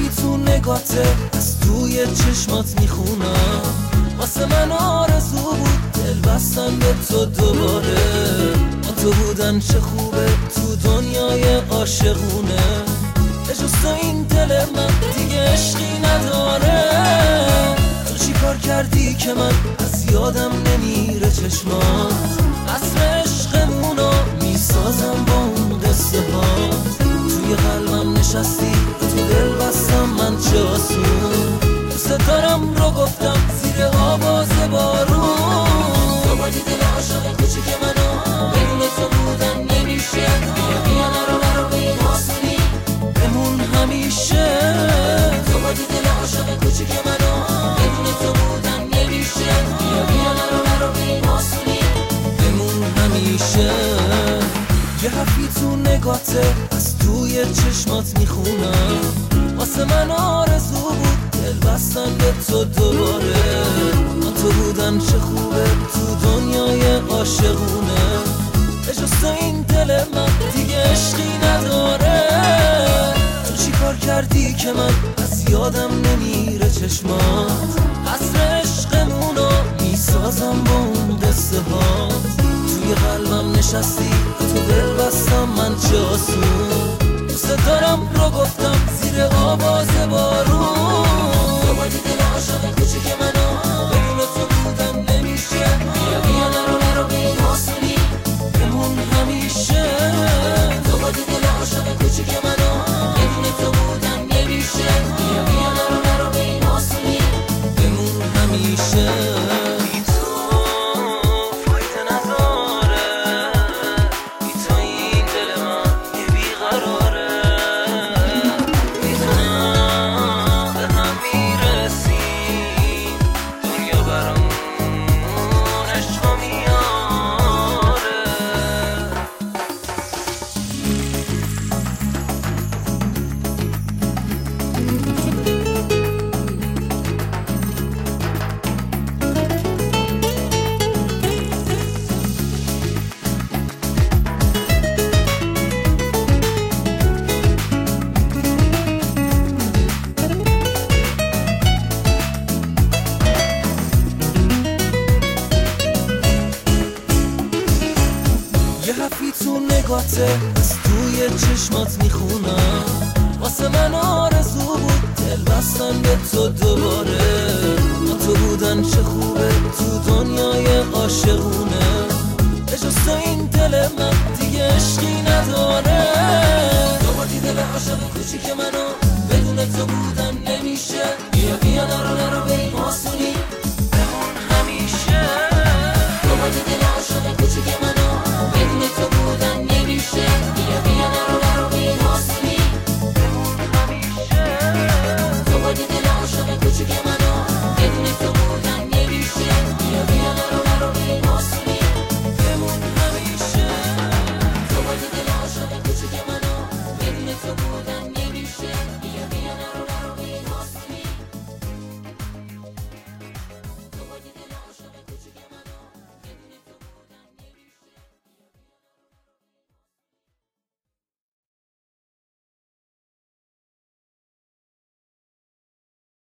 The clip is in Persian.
حرفی تو نگاته از توی چشمات میخونم، واسه من آرزو بود دل بستن به تو دوباره. با تو بودن چه خوبه تو دنیای عاشقونه، بجز تو این دل من دیگه عشقی نداره. تو چی کار کردی که من از یادم نمیره چشمات، عصر عشقمونو میسازم با اون قصه هات. توی قلبم نشستی تو دل بستم من چه آسون، دوست دارم رو گفتم زیر آواز بارون. تو بودی دل عاشق کوچیک منو، بدون تو بودن نمیشه. بیا نرو به این آسونی بمون همیشه. تو بودی دل عاشق کوچیک منو، بدون تو بودن نمیشه. بیا نرو به این آسونی بمون همیشه. یه حرفی تو نگاته از توی چشمات میخونم، واسه من آرزو بود دل بستن به تو دوباره. با تو بودن چه خوبه تو دنیای عاشقونه، بجز تو این دل من دیگه عشقی نداره. تو چی کار کردی که من از یادم نمیره چشمات، عصر عشقمونو میسازم با اون قصه هات. توی قلبم نشستی تو دل بستم من چه آسون، دوست دارم رو گفتم زیر آواز بارون. تو بودی دل عاشق کوچیک منو، بدون تو بودن نمیشه. بیا نرو به این آسونی بمون همیشه. تو بودی دل عاشق کوچیک منو، بدون تو بودن نمیشه. بیا نرو به این آسونی بمون همیشه. یه حرفی تو نگاته از توی چشمات میخونم، واسه من آرزو بود دل بستن به تو دوباره. با تو بودن چه خوبه تو دنیای عاشقونه، بجز تو این دل من دیگه عشقی نداره. تو بودی دل عاشق کوچیک من